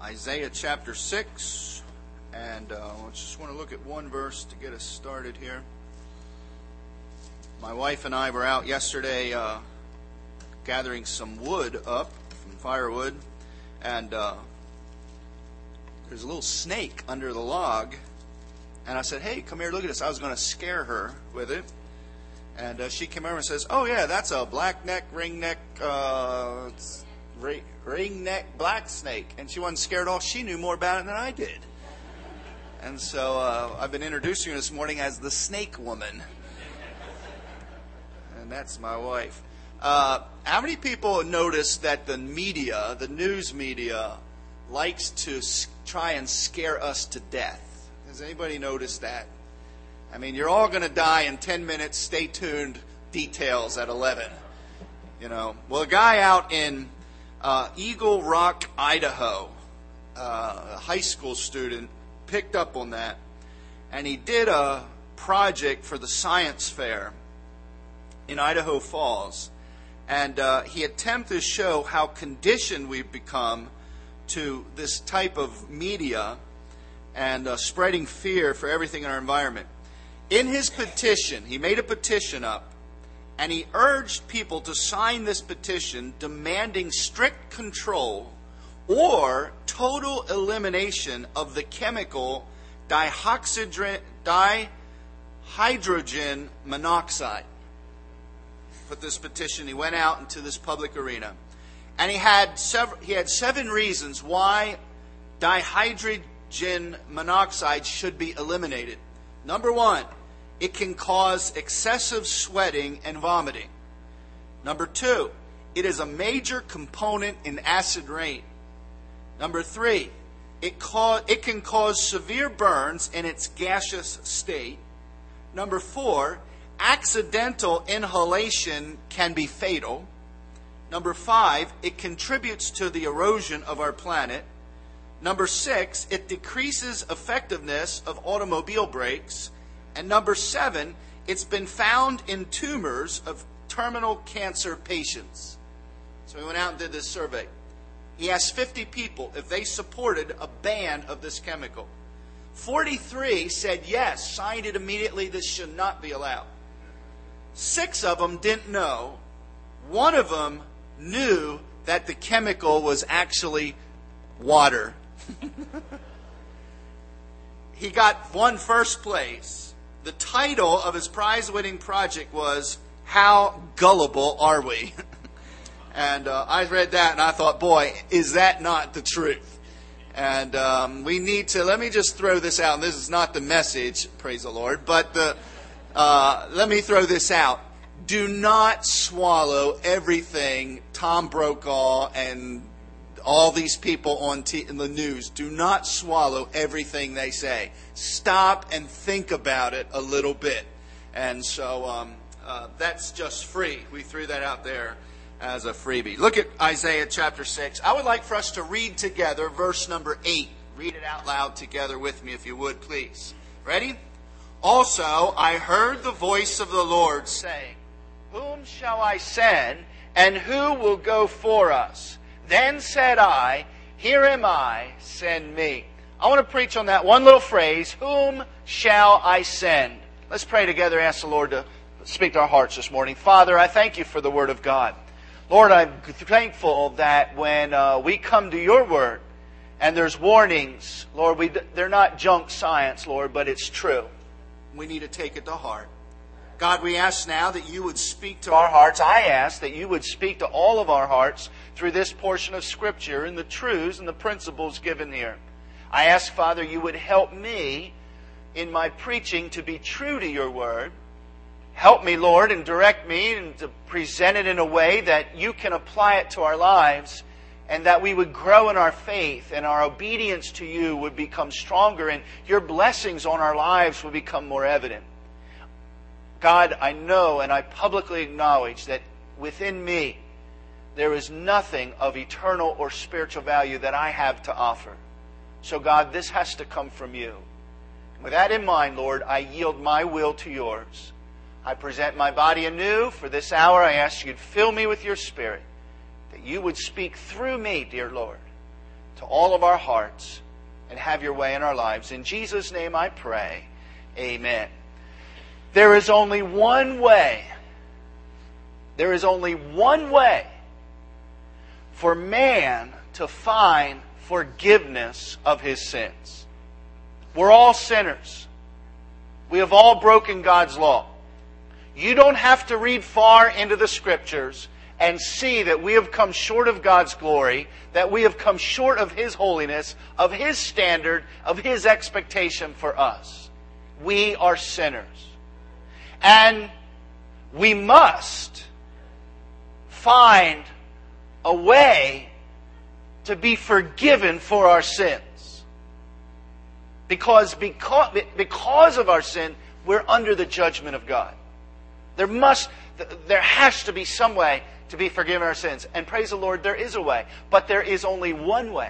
Isaiah chapter 6, and I just want to look at one verse to get us started here. My wife and I were out yesterday gathering some wood up, from firewood, and there's a little snake under the log, and I said, "Hey, come here, look at this." I was going to scare her with it, and she came over and says, "Oh yeah, that's a black-neck, ring-neck, ring-neck black snake," and she wasn't scared at all. She knew more about it than I did. And so I've been introducing her this morning as the Snake Woman. And that's my wife. How many people notice that the media, the news media, likes to try and scare us to death? Has anybody noticed that? I mean, you're all going to die in 10 minutes. Stay tuned. Details at 11. You know. Well, a guy out in Eagle Rock, Idaho, a high school student, picked up on that, and he did a project for the science fair in Idaho Falls, and he attempted to show how conditioned we've become to this type of media and spreading fear for everything in our environment. In his petition, he made a petition up, and he urged people to sign this petition demanding strict control or total elimination of the chemical dihydrogen monoxide. Put this petition, he went out into this public arena, and he had 7 reasons why dihydrogen monoxide should be eliminated. Number 1, it can cause excessive sweating and vomiting. Number 2, it is a major component in acid rain. Number 3, it can cause severe burns in its gaseous state. Number 4, accidental inhalation can be fatal. Number 5, it contributes to the erosion of our planet. Number 6, it decreases effectiveness of automobile brakes. And number 7, it's been found in tumors of terminal cancer patients. So we went out and did this survey. He asked 50 people if they supported a ban of this chemical. 43 said yes, signed it immediately, this should not be allowed. 6 of them didn't know. 1 of them knew that the chemical was actually water. He got won first place. The title of his prize-winning project was, "How Gullible Are We?" And I read that and I thought, boy, is that not the truth? And we need to, let me just throw this out. And this is not the message, praise the Lord, but let me throw this out. Do not swallow everything Tom Brokaw and all these people on in the news. Do not swallow everything they say. Stop and think about it a little bit. And so that's just free. We threw that out there as a freebie. Look at Isaiah chapter 6. I would like for us to read together verse number 8. Read it out loud together with me if you would, please. Ready? "Also I heard the voice of the Lord saying, 'Whom shall I send, and who will go for us? Then said I, Here am I, send me.'" I want to preach on that one little phrase, "Whom shall I send?" Let's pray together and ask the Lord to speak to our hearts this morning. Father, I thank you for the Word of God. Lord, I'm thankful that when we come to your Word and there's warnings, Lord, they're not junk science, Lord, but it's true. We need to take it to heart. God, we ask now that you would speak to our hearts. I ask that you would speak to all of our hearts through this portion of Scripture and the truths and the principles given here. I ask, Father, you would help me in my preaching to be true to your Word. Help me, Lord, and direct me and to present it in a way that you can apply it to our lives, and that we would grow in our faith and our obedience to you would become stronger and your blessings on our lives would become more evident. God, I know and I publicly acknowledge that within me there is nothing of eternal or spiritual value that I have to offer. So God, this has to come from you. With that in mind, Lord, I yield my will to yours. I present my body anew. For this hour, I ask you to fill me with your Spirit, that you would speak through me, dear Lord, to all of our hearts and have your way in our lives. In Jesus' name I pray. Amen. There is only one way. There is only one way for man to find forgiveness of his sins. We're all sinners. We have all broken God's law. You don't have to read far into the Scriptures and see that we have come short of God's glory, that we have come short of His holiness, of His standard, of His expectation for us. We are sinners. And we must find a way to be forgiven for our sins. Because of our sin, we're under the judgment of God. There has to be some way to be forgiven our sins. And praise the Lord, there is a way. But there is only one way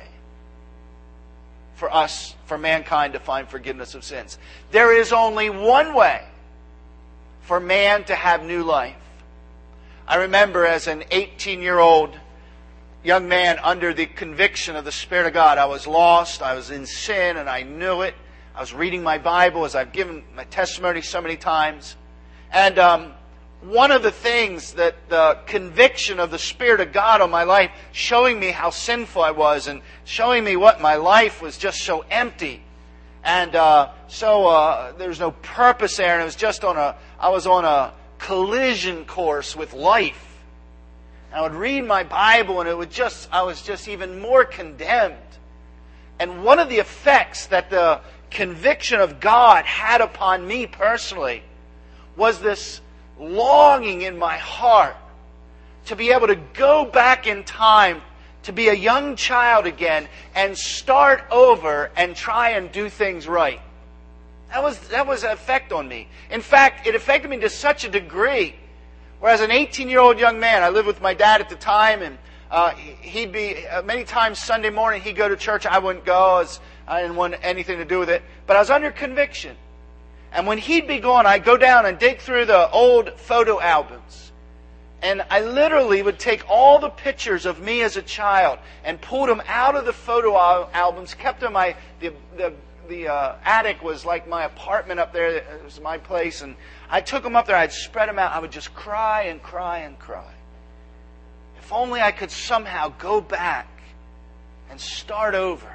for mankind to find forgiveness of sins. There is only one way for man to have new life. I remember as an 18-year-old young man under the conviction of the Spirit of God, I was lost, I was in sin, and I knew it. I was reading my Bible, as I've given my testimony so many times. And one of the things that the conviction of the Spirit of God on my life, showing me how sinful I was and showing me what my life was just so empty. And so there's no purpose there. And it was just I was on a collision course with life. And I would read my Bible and I was just even more condemned. And one of the effects that the conviction of God had upon me personally was this longing in my heart to be able to go back in time, to be a young child again and start over and try and do things right. That was an effect on me. In fact, it affected me to such a degree where as an 18-year-old young man, I lived with my dad at the time, and he'd be, many times Sunday morning, he'd go to church. I wouldn't go. I didn't want anything to do with it. But I was under conviction. And when he'd be gone, I'd go down and dig through the old photo albums. And I literally would take all the pictures of me as a child and pulled them out of the photo albums, kept them the attic was like my apartment up there. It was my place. And I took them up there. I'd spread them out. I would just cry and cry and cry. If only I could somehow go back and start over.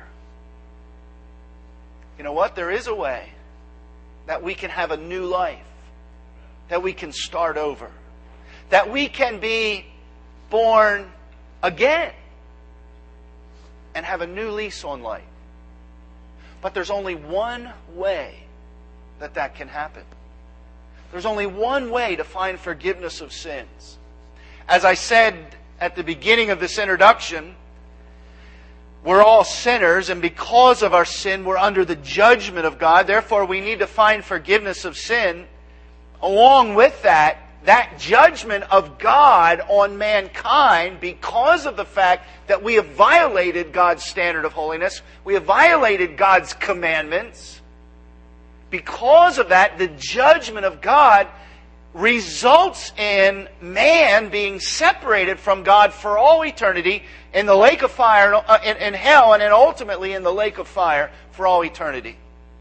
You know what? There is a way that we can have a new life. That we can start over. That we can be born again. And have a new lease on life. But there's only one way that can happen. There's only one way to find forgiveness of sins. As I said at the beginning of this introduction, we're all sinners, and because of our sin, we're under the judgment of God. Therefore, we need to find forgiveness of sin. Along with that judgment of God on mankind, because of the fact that we have violated God's standard of holiness, we have violated God's commandments. Because of that, the judgment of God results in man being separated from God for all eternity in the lake of fire, in hell, and then ultimately in the lake of fire for all eternity.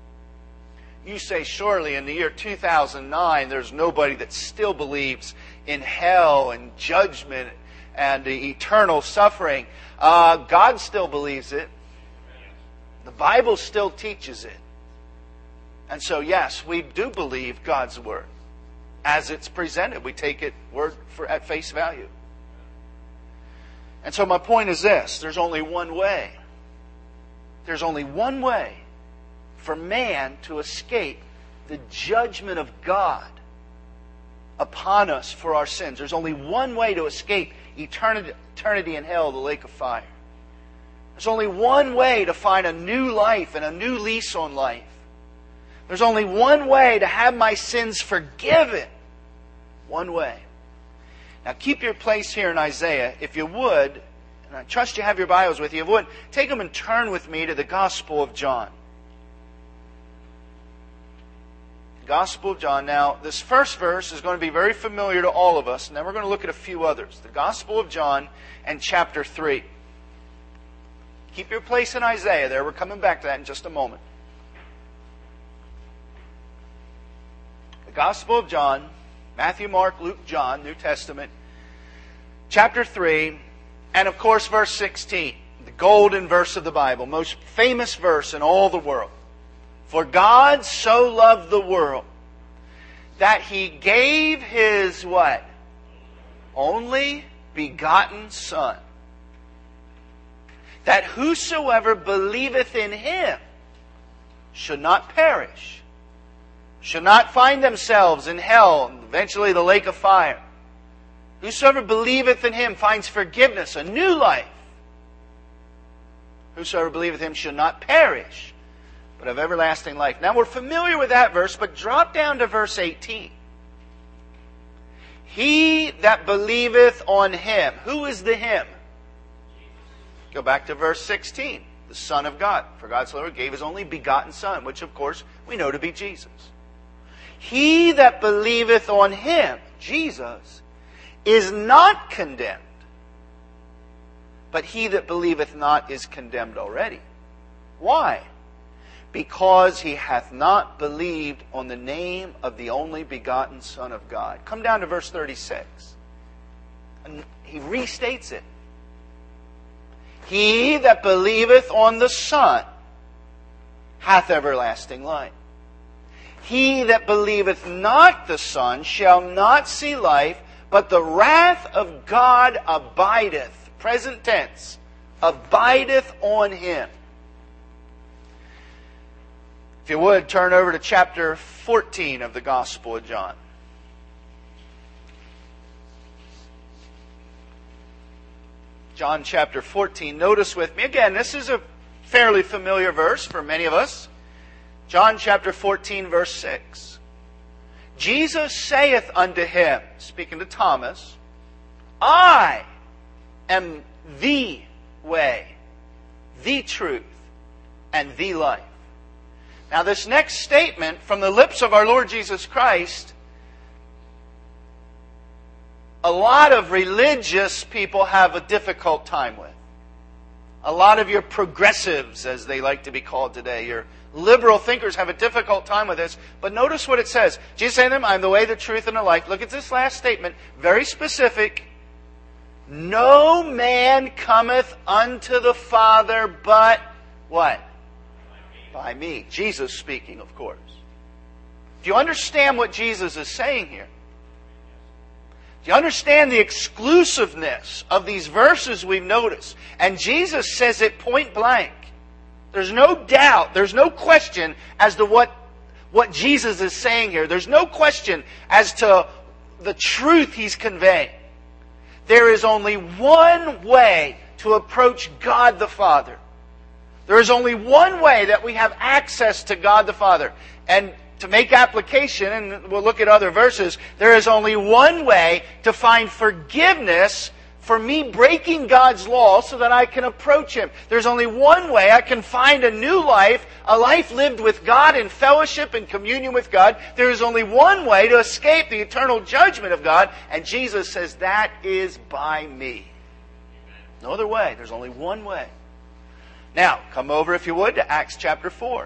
You say, surely in the year 2009, there's nobody that still believes in hell and judgment and eternal suffering. God still believes it. The Bible still teaches it. And so, yes, we do believe God's Word as it's presented. We take it at face value. And so my point is this. There's only one way. There's only one way for man to escape the judgment of God upon us for our sins. There's only one way to escape eternity in hell, the lake of fire. There's only one way to find a new life and a new lease on life. There's only one way to have my sins forgiven. One way. Now keep your place here in Isaiah, if you would, and I trust you have your Bibles with you. If you would, take them and turn with me to the Gospel of John. Gospel of John. Now, this first verse is going to be very familiar to all of us, and then we're going to look at a few others. The Gospel of John and chapter 3. Keep your place in Isaiah there. We're coming back to that in just a moment. The Gospel of John, Matthew, Mark, Luke, John, New Testament, chapter 3, and of course verse 16, the golden verse of the Bible, most famous verse in all the world. For God so loved the world that He gave His what? Only begotten Son, that whosoever believeth in Him should not perish, should not find themselves in hell and eventually the lake of fire. Whosoever believeth in Him finds forgiveness, a new life. Whosoever believeth in Him should not perish, but have everlasting life. Now we're familiar with that verse, but drop down to verse 18. He that believeth on Him. Who is the Him? Go back to verse 16. The Son of God. For God so loved gave His only begotten Son, which of course we know to be Jesus. He that believeth on Him, Jesus, is not condemned. But he that believeth not is condemned already. Why? Because he hath not believed on the name of the only begotten Son of God. Come down to verse 36. And he restates it. He that believeth on the Son hath everlasting life. He that believeth not the Son shall not see life, but the wrath of God abideth, present tense, abideth on him. If you would, turn over to chapter 14 of the Gospel of John. John chapter 14. Notice with me, again, this is a fairly familiar verse for many of us. John chapter 14, verse 6. Jesus saith unto him, speaking to Thomas, I am the way, the truth, and the life. Now this next statement from the lips of our Lord Jesus Christ, a lot of religious people have a difficult time with. A lot of your progressives, as they like to be called today, your liberal thinkers have a difficult time with this. But notice what it says. Jesus said to them, I am the way, the truth, and the life. Look at this last statement. Very specific. No man cometh unto the Father but what? By me. Jesus speaking, of course. Do you understand what Jesus is saying here? Do you understand the exclusiveness of these verses we've noticed? And Jesus says it point blank. There's no doubt, there's no question as to what Jesus is saying here. There's no question as to the truth He's conveying. There is only one way to approach God the Father. There is only one way that we have access to God the Father. And to make application, and we'll look at other verses, there is only one way to find forgiveness for me breaking God's law so that I can approach Him. There's only one way I can find a new life, a life lived with God in fellowship and communion with God. There is only one way to escape the eternal judgment of God, and Jesus says that is by me. No other way. There's only one way. Now, come over, if you would, to Acts chapter 4.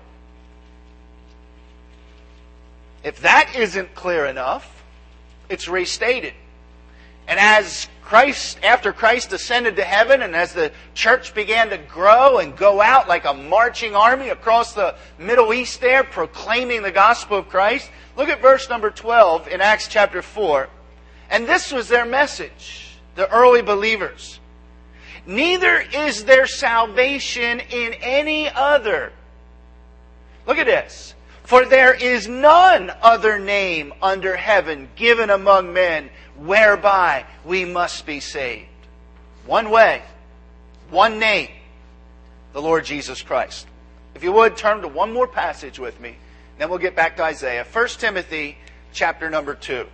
If that isn't clear enough, it's restated. And as after Christ ascended to heaven, and as the church began to grow and go out like a marching army across the Middle East there, proclaiming the gospel of Christ, look at verse number 12 in Acts chapter 4. And this was their message, the early believers. Neither is there salvation in any other. Look at this. For there is none other name under heaven given among men whereby we must be saved. One way, one name, the Lord Jesus Christ. If you would, turn to one more passage with me, then we'll get back to Isaiah. 1 Timothy chapter number 2.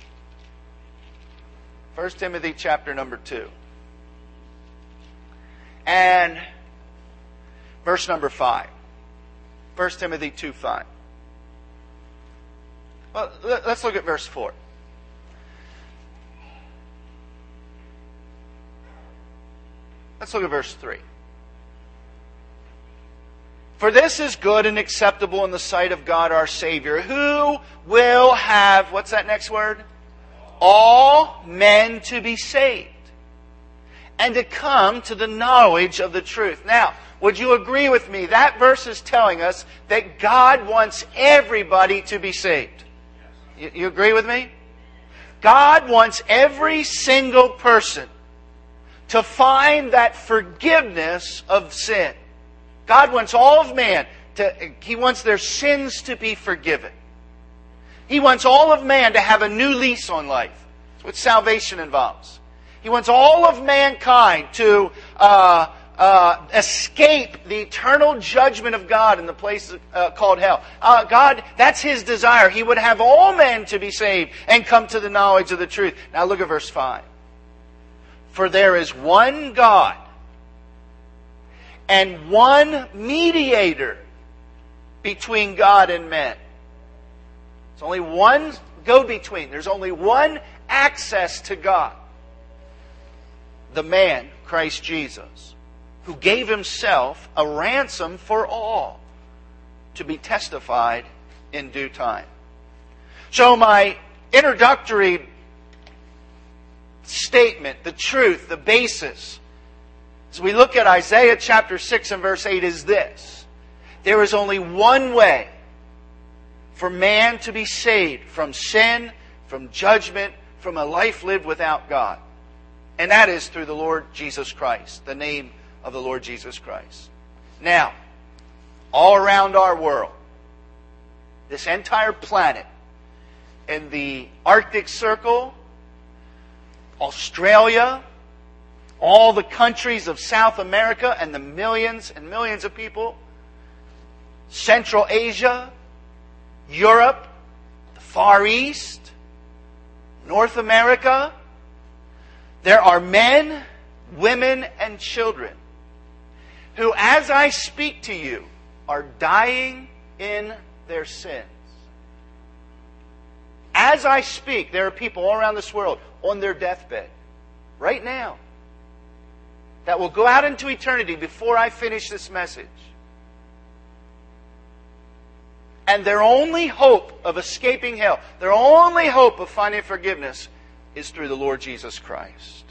1 Timothy chapter number 2. And verse number 5. 1 Timothy 2:5. Well, let's look at verse 4. Let's look at verse 3. For this is good and acceptable in the sight of God our Savior, who will have, what's that next word? All men to be saved, and to come to the knowledge of the truth. Now, would you agree with me? That verse is telling us that God wants everybody to be saved. You agree with me? God wants every single person to find that forgiveness of sin. God wants all of man He wants their sins to be forgiven. He wants all of man to have a new lease on life. That's what salvation involves. He wants all of mankind to escape the eternal judgment of God in the place called hell. God, that's His desire. He would have all men to be saved and come to the knowledge of the truth. Now look at verse 5. For there is one God and one mediator between God and men. There's only one go-between. There's only one access to God. The man, Christ Jesus, who gave Himself a ransom for all, to be testified in due time. So my introductory statement, the truth, the basis, as we look at Isaiah chapter 6 and verse 8 is this. There is only one way for man to be saved from sin, from judgment, from a life lived without God. And that is through the Lord Jesus Christ, the name of the Lord Jesus Christ. Now, all around our world, this entire planet, in the Arctic Circle, Australia, all the countries of South America and the millions and millions of people, Central Asia, Europe, the Far East, North America, there are men, women, and children who, as I speak to you, are dying in their sins. As I speak, there are people all around this world on their deathbed, right now, that will go out into eternity before I finish this message. And their only hope of escaping hell, their only hope of finding forgiveness is through the Lord Jesus Christ.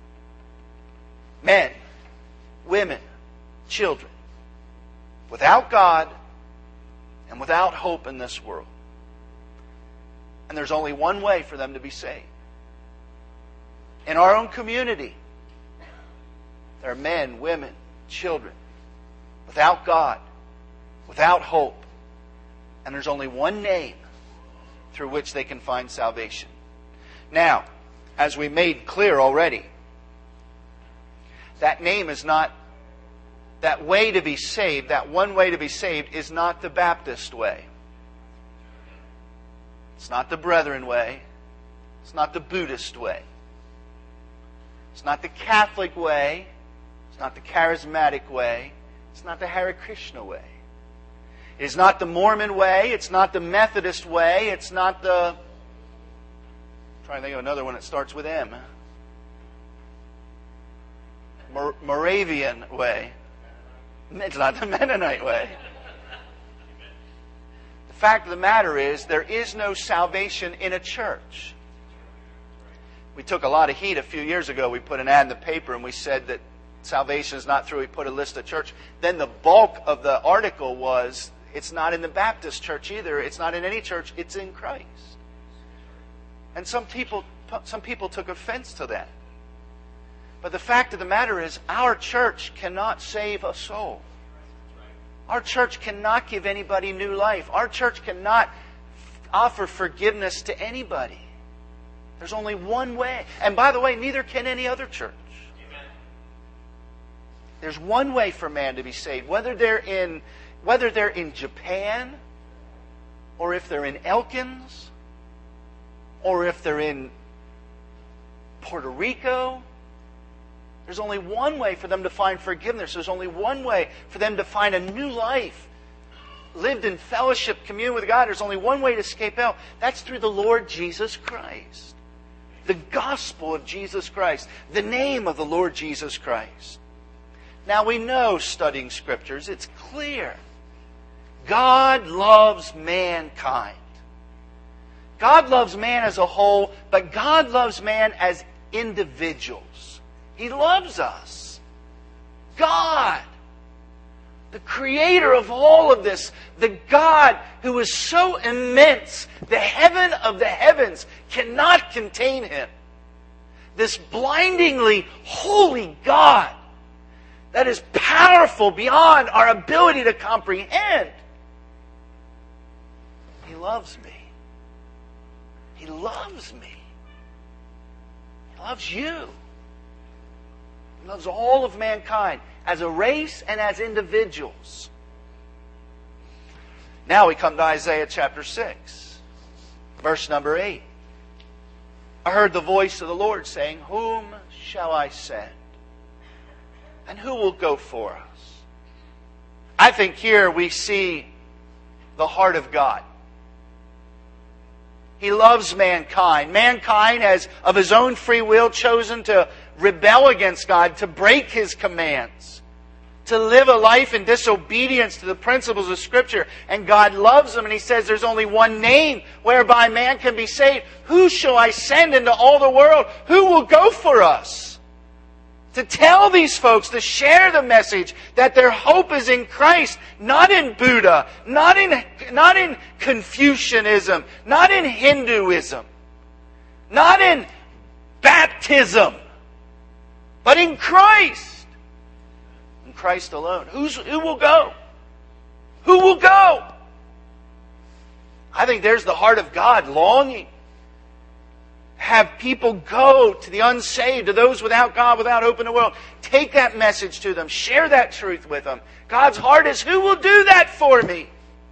Men, women, children, without God and without hope in this world. And there's only one way for them to be saved. In our own community, there are men, women, children, without God, without hope. And there's only one name through which they can find salvation. Now, as we made clear already, that name is not, that way to be saved, that one way to be saved is not the Baptist way. It's not the Brethren way. It's not the Buddhist way. It's not the Catholic way. It's not the Charismatic way. It's not the Hare Krishna way. It is not the Mormon way. It's not the Methodist way. It's not the... I'm trying to think of another one that starts with M. Moravian way. It's not the Mennonite way. The fact of the matter is, there is no salvation in a church. We took a lot of heat a few years ago. We put an ad in the paper and we said that salvation is not through. We put a list of church. Then the bulk of the article was, it's not in the Baptist church either. It's not in any church. It's in Christ. And some people took offense to that. But the fact of the matter is, our church cannot save a soul. Our church cannot give anybody new life. Our church cannot offer forgiveness to anybody. There's only one way. And by the way, neither can any other church. There's one way for man to be saved. Whether they're in Japan, or if they're in Elkins, or if they're in Puerto Rico, there's only one way for them to find forgiveness. There's only one way for them to find a new life, lived in fellowship, communion with God. There's only one way to escape hell. That's through the Lord Jesus Christ. The gospel of Jesus Christ. The name of the Lord Jesus Christ. Now we know, studying Scriptures, it's clear God loves mankind. God loves man as a whole, but God loves man as individuals. He loves us. God, the creator of all of this, the God who is so immense, the heaven of the heavens cannot contain Him. This blindingly holy God that is powerful beyond our ability to comprehend. He loves me. He loves me. He loves you. He loves all of mankind as a race and as individuals. Now we come to Isaiah chapter 6, verse number 8. I heard the voice of the Lord saying, "Whom shall I send? And who will go for us?" I think here we see the heart of God. He loves mankind. Mankind has, of his own free will, chosen to rebel against God, to break His commands, to live a life in disobedience to the principles of Scripture. And God loves them, and He says there's only one name whereby man can be saved. Who shall I send into all the world? Who will go for us? To tell these folks, to share the message that their hope is in Christ, not in Buddha, not in Confucianism, not in Hinduism, not in baptism, but in Christ. In Christ alone. Who will go? Who will go? I think there's the heart of God longing. Have people go to the unsaved, to those without God, without hope in the world. Take that message to them. Share that truth with them. God's heart is, who will do that for me?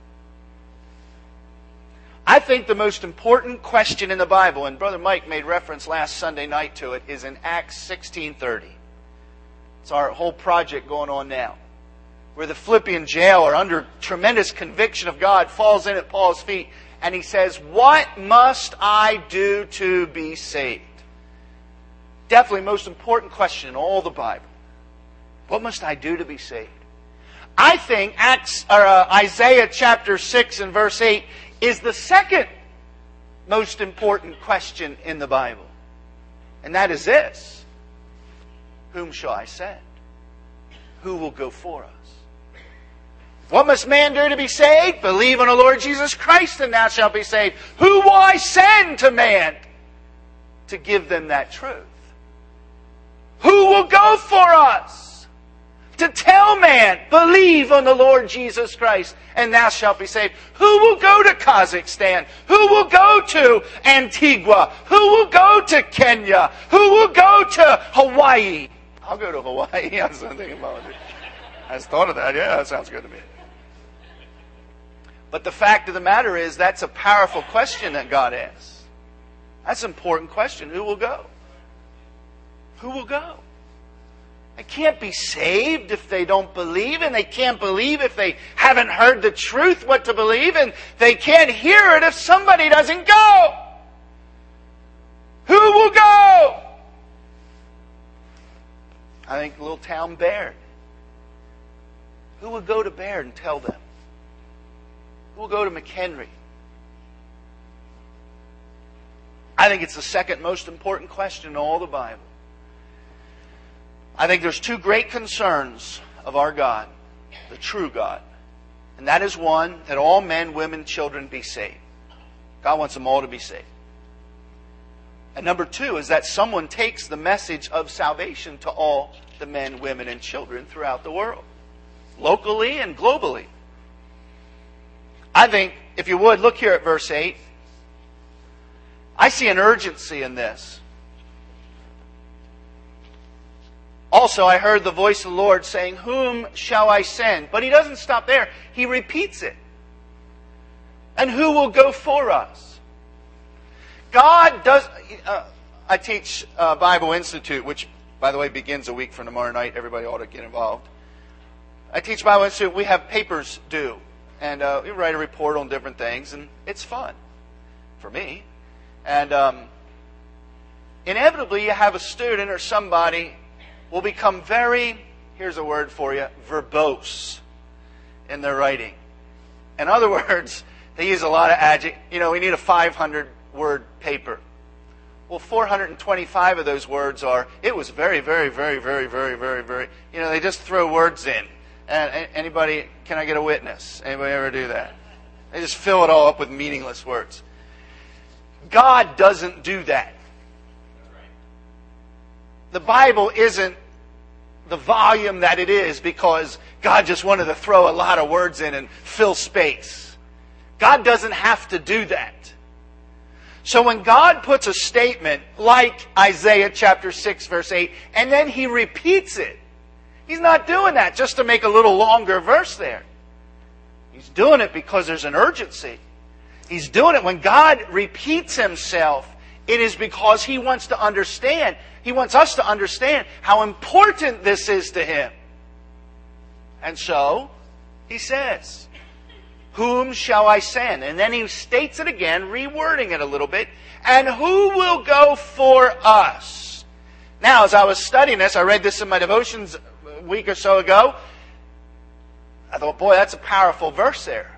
I think the most important question in the Bible, and Brother Mike made reference last Sunday night to it, is in Acts 16:30. It's our whole project going on now, where the Philippian jailer, under tremendous conviction of God, falls in at Paul's feet. And he says, "What must I do to be saved?" Definitely most important question in all the Bible. What must I do to be saved? I think Isaiah chapter 6 and verse 8 is the second most important question in the Bible. And that is this: whom shall I send? Who will go for us? What must man do to be saved? Believe on the Lord Jesus Christ and thou shalt be saved. Who will I send to man to give them that truth? Who will go for us to tell man, believe on the Lord Jesus Christ and thou shalt be saved? Who will go to Kazakhstan? Who will go to Antigua? Who will go to Kenya? Who will go to Hawaii? I'll go to Hawaii. I was thinking about it. I just thought of that. Yeah, that sounds good to me. But the fact of the matter is, that's a powerful question that God asks. That's an important question. Who will go? Who will go? They can't be saved if they don't believe, and they can't believe if they haven't heard the truth, what to believe, and they can't hear it if somebody doesn't go. Who will go? I think little town Baird. Who will go to Baird and tell them? Who will go to McHenry? I think it's the second most important question in all the Bible. I think there's two great concerns of our God, the true God. And that is one, that all men, women, children be saved. God wants them all to be saved. And number two is that someone takes the message of salvation to all the men, women, and children throughout the world, locally and globally. I think, if you would, look here at verse 8. I see an urgency in this. Also, I heard the voice of the Lord saying, "Whom shall I send?" But He doesn't stop there. He repeats it. And who will go for us? God does... I teach Bible Institute, which, by the way, begins a week from tomorrow night. Everybody ought to get involved. I teach Bible Institute. We have papers due. And we write a report on different things. And it's fun. For me. And inevitably, you have a student or somebody will become very, here's a word for you, verbose in their writing. In other words, they use a lot of adjectives. We need a 500-word paper. Well, 425 of those words are, it was very, very, very, very, very, very, very. They just throw words in. And anybody, can I get a witness? Anybody ever do that? They just fill it all up with meaningless words. God doesn't do that. The Bible isn't the volume that it is because God just wanted to throw a lot of words in and fill space. God doesn't have to do that. So when God puts a statement like Isaiah chapter 6 verse 8, and then He repeats it, He's not doing that just to make a little longer verse there. He's doing it because there's an urgency. He's doing it when God repeats Himself, it is because He wants to understand. He wants us to understand how important this is to Him. And so, He says, whom shall I send? And then He states it again, rewording it a little bit. And who will go for us? Now, as I was studying this, I read this in my devotions a week or so ago. I thought, boy, that's a powerful verse there.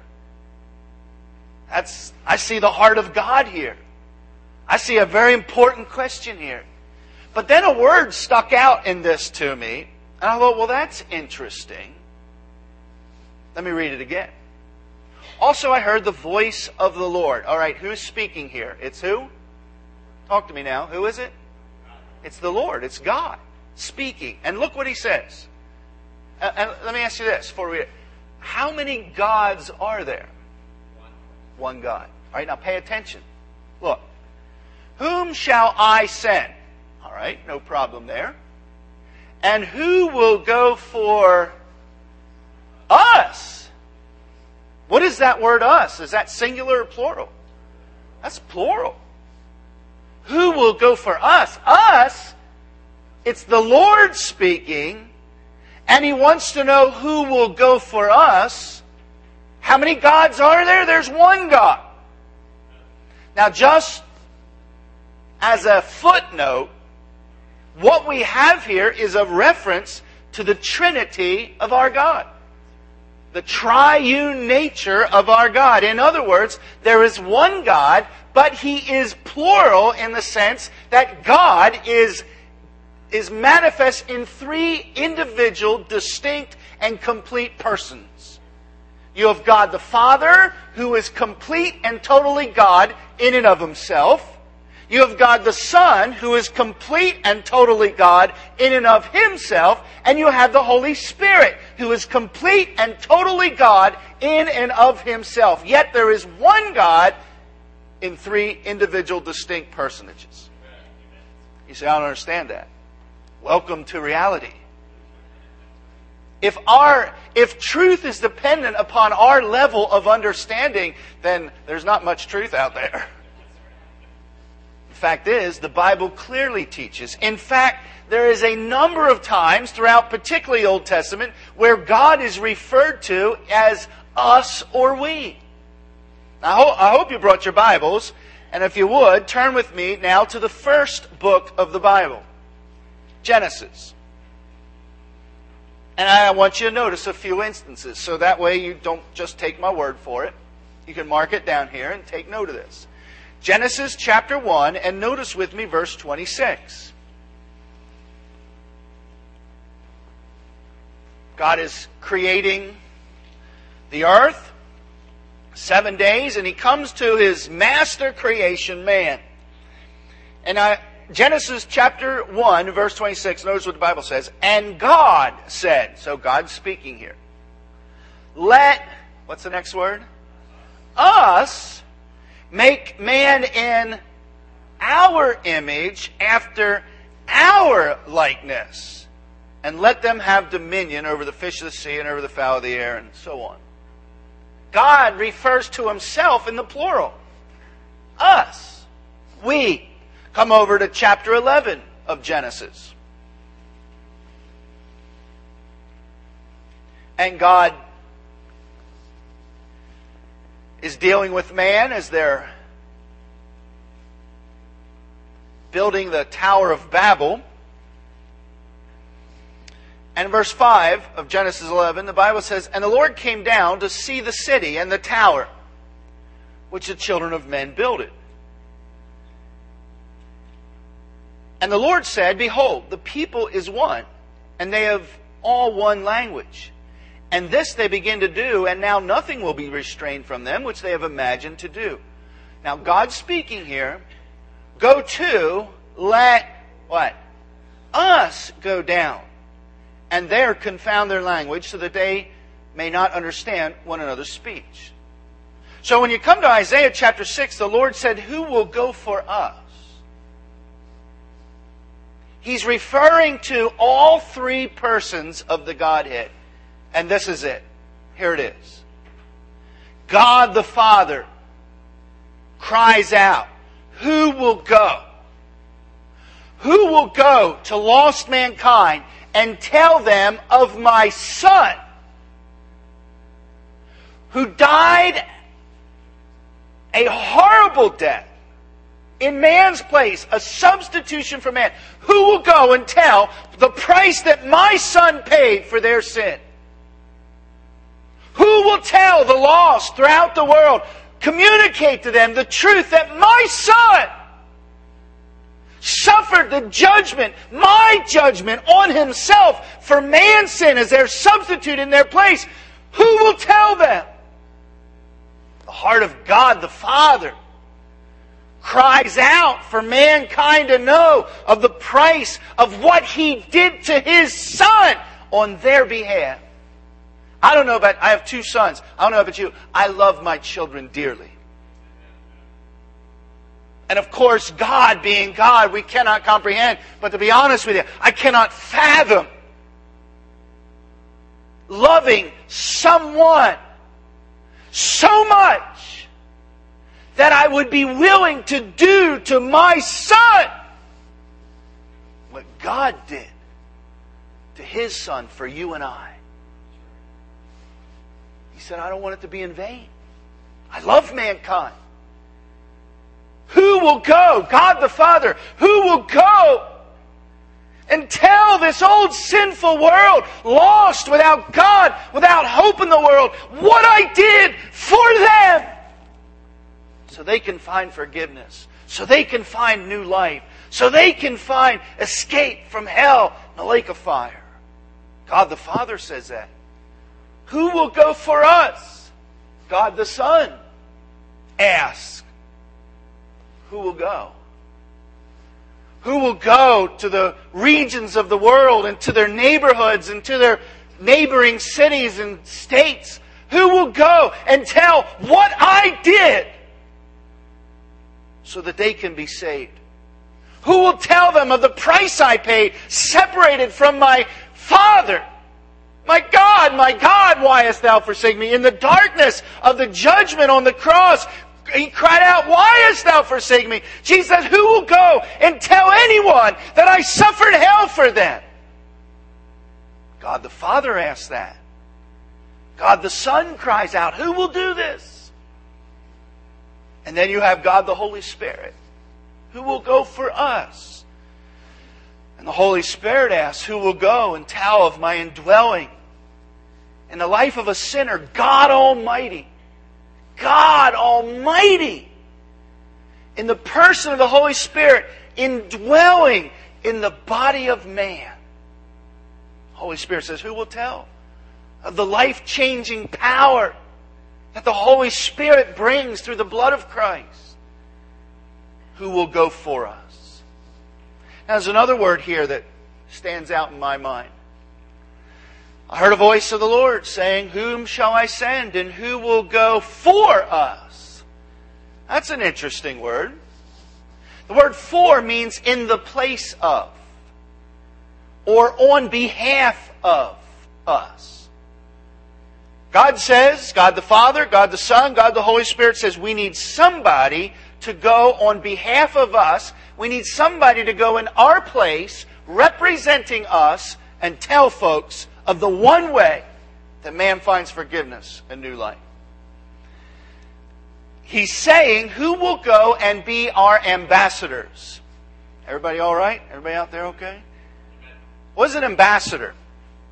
I see the heart of God here. I see a very important question here. But then a word stuck out in this to me. And I thought, well, that's interesting. Let me read it again. Also, I heard the voice of the Lord. All right, who's speaking here? It's who? Talk to me now. Who is it? It's the Lord. It's God speaking. And look what He says. And let me ask you this before we read it. How many gods are there? One God. All right, now pay attention. Look. Whom shall I send? All right, no problem there. And who will go for us? What is that word us? Is that singular or plural? That's plural. Who will go for us? Us? It's the Lord speaking, and He wants to know who will go for us. How many gods are there? There's one God. Now, just as a footnote, what we have here is a reference to the Trinity of our God. The triune nature of our God. In other words, there is one God, but He is plural in the sense that God is manifest in three individual, distinct, and complete persons. You have God the Father, who is complete and totally God in and of Himself. You have God the Son, who is complete and totally God in and of Himself. And you have the Holy Spirit, who is complete and totally God in and of Himself. Yet there is one God in three individual distinct personages. You say, I don't understand that. Welcome to reality. If truth is dependent upon our level of understanding, then there's not much truth out there. The fact is, the Bible clearly teaches. In fact, there is a number of times throughout particularly the Old Testament where God is referred to as us or we. Now, I hope you brought your Bibles, and if you would, turn with me now to the first book of the Bible, Genesis. And I want you to notice a few instances, so that way you don't just take my word for it. You can mark it down here and take note of this. Genesis chapter 1, and notice with me verse 26. God is creating the earth, 7 days, and He comes to His master creation, man. And Genesis chapter 1, verse 26, notice what the Bible says. And God said, so God's speaking here, let, what's the next word? Us make man in our image after our likeness, and let them have dominion over the fish of the sea and over the fowl of the air and so on. God refers to Himself in the plural. Us. We. Come over to chapter 11 of Genesis. And God is dealing with man as they're building the Tower of Babel. And in verse 5 of Genesis 11, the Bible says, "And the Lord came down to see the city and the tower, which the children of men builded. And the Lord said, Behold, the people is one, and they have all one language. And this they begin to do, and now nothing will be restrained from them, which they have imagined to do." Now, God's speaking here. Go to, let, what? Us go down, and there confound their language, so that they may not understand one another's speech. So when you come to Isaiah chapter 6, the Lord said, who will go for us? He's referring to all three persons of the Godhead. And this is it. Here it is. God the Father cries out, who will go? Who will go to lost mankind and tell them of my Son, who died a horrible death in man's place, a substitution for man? Who will go and tell the price that my Son paid for their sin? Who will tell the lost throughout the world, communicate to them the truth that my Son suffered the judgment, my judgment on Himself for man's sin as their substitute in their place? Who will tell them? The heart of God the Father cries out for mankind to know of the price of what He did to His Son on their behalf. I have 2 sons. I don't know about you. I love my children dearly. And of course, God being God, we cannot comprehend. But to be honest with you, I cannot fathom loving someone so much that I would be willing to do to my Son what God did to His Son for you and I. He said, I don't want it to be in vain. I love mankind. Who will go? God the Father. Who will go and tell this old sinful world, lost, without God, without hope in the world, what I did for them? So they can find forgiveness. So they can find new life. So they can find escape from hell and the lake of fire. God the Father says that. Who will go for us? God the Son asks. Who will go? Who will go to the regions of the world and to their neighborhoods and to their neighboring cities and states? Who will go and tell what I did so that they can be saved? Who will tell them of the price I paid, separated from my Father? My God, why hast thou forsaken me? In the darkness of the judgment on the cross, He cried out, why hast thou forsaken me? Jesus said, who will go and tell anyone that I suffered hell for them? God the Father asks that. God the Son cries out, who will do this? And then you have God the Holy Spirit. Who will go for us? And the Holy Spirit asks, who will go and tell of my indwelling in the life of a sinner? God Almighty. God Almighty, in the person of the Holy Spirit, indwelling in the body of man. The Holy Spirit says, who will tell of the life-changing power that the Holy Spirit brings through the blood of Christ? Who will go for us? Now, there's another word here that stands out in my mind. I heard a voice of the Lord saying, whom shall I send, and who will go for us? That's an interesting word. The word for means in the place of, or on behalf of us. God says, God the Father, God the Son, God the Holy Spirit says, we need somebody to go on behalf of us. We need somebody to go in our place, representing us, and tell folks of the one way that man finds forgiveness and new life. He's saying, who will go and be our ambassadors? Everybody all right? Everybody out there okay? What is an ambassador?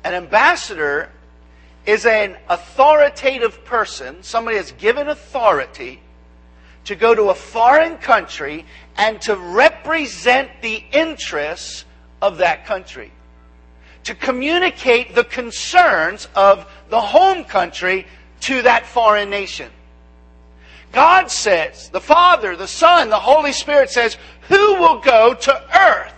An ambassador is an authoritative person, somebody that's given authority to go to a foreign country and to represent the interests of that country, to communicate the concerns of the home country to that foreign nation. God says, the Father, the Son, the Holy Spirit says, who will go to earth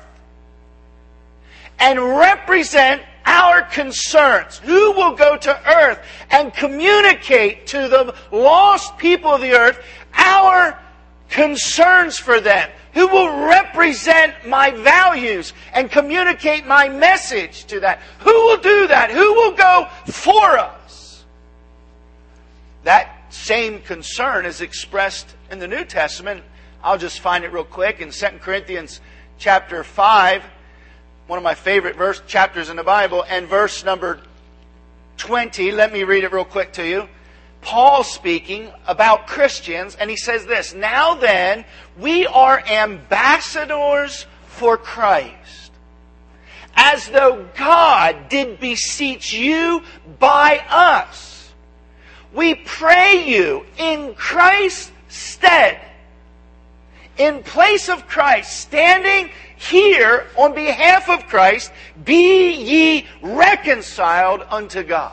and represent our concerns? Who will go to earth and communicate to the lost people of the earth our concerns for them? Who will represent my values and communicate my message to that? Who will do that? Who will go for us? That same concern is expressed in the New Testament. I'll just find it real quick in 2 Corinthians chapter 5, one of my favorite chapters in the Bible, and verse number 20. Let me read it real quick to you. Paul speaking about Christians, and he says this, "Now then, we are ambassadors for Christ, as though God did beseech you by us. We pray you in Christ's stead, in place of Christ, standing here on behalf of Christ, be ye reconciled unto God."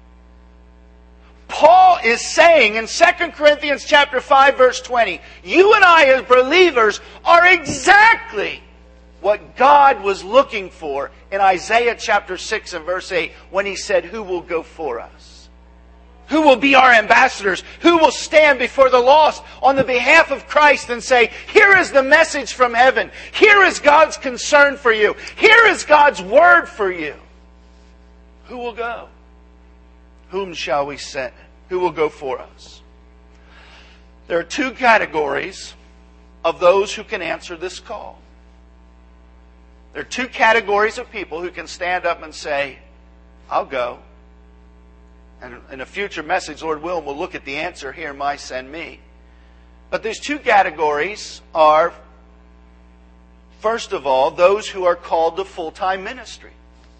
Paul is saying in 2 Corinthians chapter 5, verse 20, you and I as believers are exactly what God was looking for in Isaiah chapter 6 and verse 8 when He said, who will go for us? Who will be our ambassadors? Who will stand before the lost on the behalf of Christ and say, here is the message from heaven. Here is God's concern for you. Here is God's word for you. Who will go? Whom shall we send? Who will go for us? There are two categories of those who can answer this call. There are two categories of people who can stand up and say, I'll go. And in a future message, Lord willing, we'll look at the answer, here my send me. But these two categories are, first of all, those who are called to full-time ministry.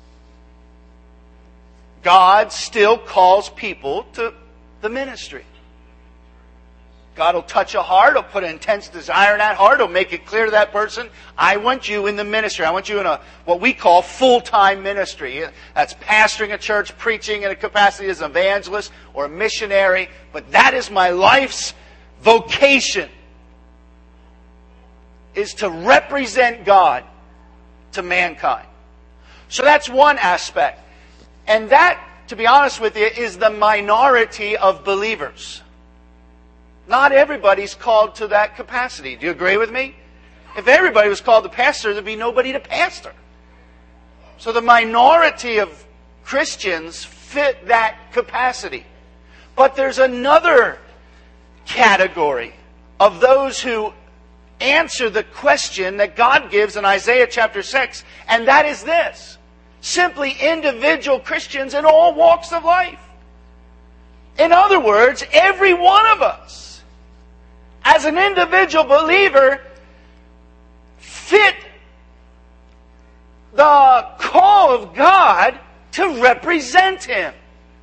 God still calls people to the ministry. God will touch a heart, He'll put an intense desire in that heart, He'll make it clear to that person, I want you in the ministry. I want you in what we call full-time ministry. That's pastoring a church, preaching in a capacity as an evangelist or a missionary. But that is my life's vocation, is to represent God to mankind. So that's one aspect. And that, to be honest with you, is the minority of believers. Not everybody's called to that capacity. Do you agree with me? If everybody was called to pastor, there'd be nobody to pastor. So the minority of Christians fit that capacity. But there's another category of those who answer the question that God gives in Isaiah chapter 6, and that is this. Simply individual Christians in all walks of life. In other words, every one of us, as an individual believer, fit the call of God to represent Him,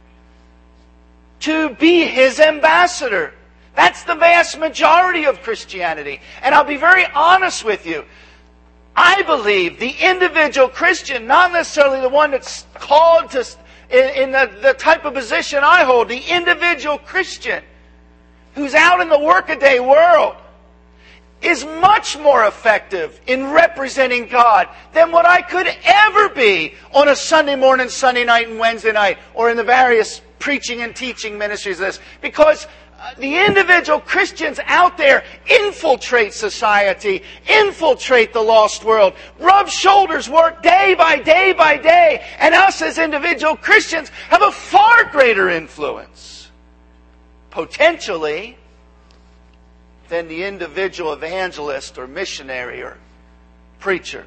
to be His ambassador. That's the vast majority of Christianity. And I'll be very honest with you. I believe the individual Christian, not necessarily the one that's called to in the type of position I hold, the individual Christian who's out in the workaday world, is much more effective in representing God than what I could ever be on a Sunday morning, Sunday night, and Wednesday night, or in the various preaching and teaching ministries of this. Because the individual Christians out there infiltrate society, infiltrate the lost world, rub shoulders, work day by day by day, and us as individual Christians have a far greater influence, potentially, than the individual evangelist or missionary or preacher.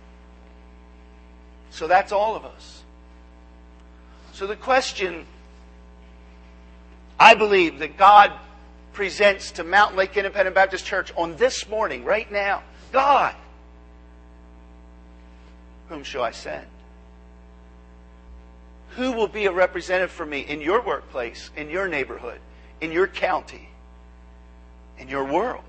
So that's all of us. So the question, I believe, that God presents to Mountain Lake Independent Baptist Church on this morning, right now, God, whom shall I send? Who will be a representative for me in your workplace, in your neighborhood, in your county, in your world?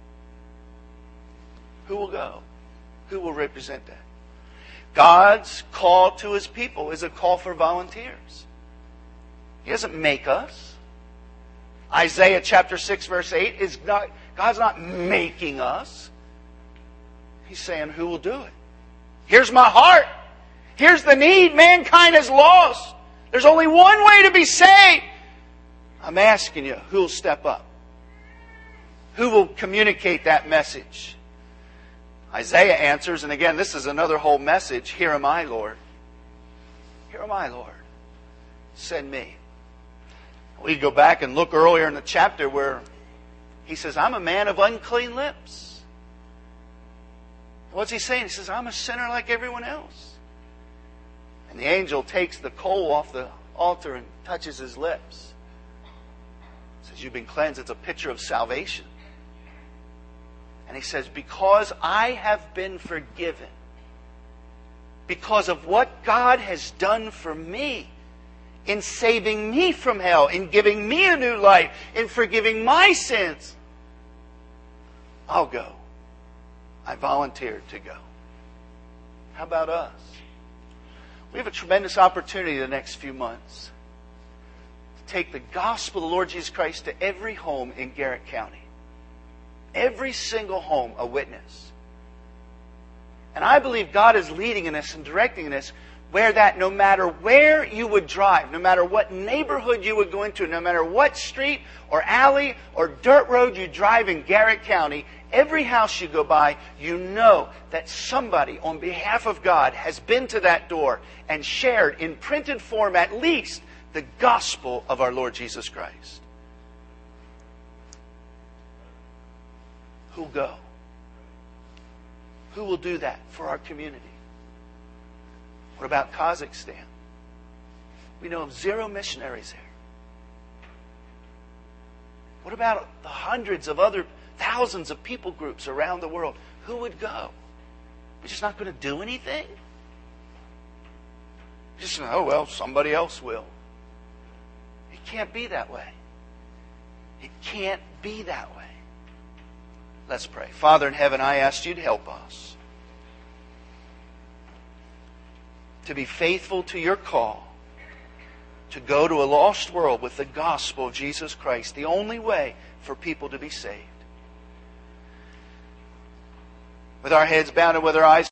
Who will go? Who will represent that? God's call to His people is a call for volunteers. He doesn't make us. Isaiah chapter 6 verse 8 is not, God's not making us. He's saying, who will do it? Here's my heart. Here's the need mankind has lost. There's only one way to be saved. I'm asking you, who will step up? Who will communicate that message? Isaiah answers, and again, this is another whole message. Here am I, Lord. Here am I, Lord. Send me. We go back and look earlier in the chapter where he says, I'm a man of unclean lips. What's he saying? He says, I'm a sinner like everyone else. And the angel takes the coal off the altar and touches his lips. He says, you've been cleansed. It's a picture of salvation. And he says, because I have been forgiven, because of what God has done for me, in saving me from hell, in giving me a new life, in forgiving my sins, I'll go. I volunteered to go. How about us? We have a tremendous opportunity the next few months to take the gospel of the Lord Jesus Christ to every home in Garrett County. Every single home a witness. And I believe God is leading in this and directing in this, where that no matter where you would drive, no matter what neighborhood you would go into, no matter what street or alley or dirt road you drive in Garrett County, every house you go by, you know that somebody on behalf of God has been to that door and shared in printed form at least the gospel of our Lord Jesus Christ. Who'll go? Who will do that for our community? What about Kazakhstan? We know of 0 missionaries there. What about the hundreds of other thousands of people groups around the world? Who would go? We're just not going to do anything? Just, oh, well, somebody else will. It can't be that way. It can't be that way. Let's pray. Father in heaven, I ask you to help us to be faithful to your call, to go to a lost world with the gospel of Jesus Christ, the only way for people to be saved. With our heads bowed and with our eyes